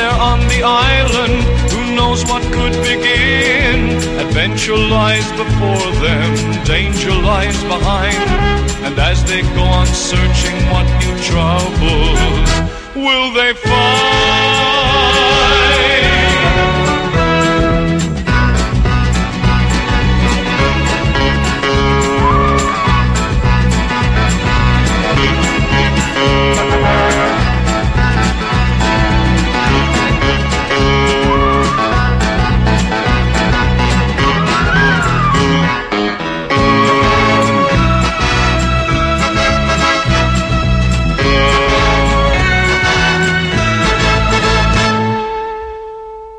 there on the island, who knows what could begin? Adventure lies before them, danger lies behind. And as they go on searching, what new troubles will they find?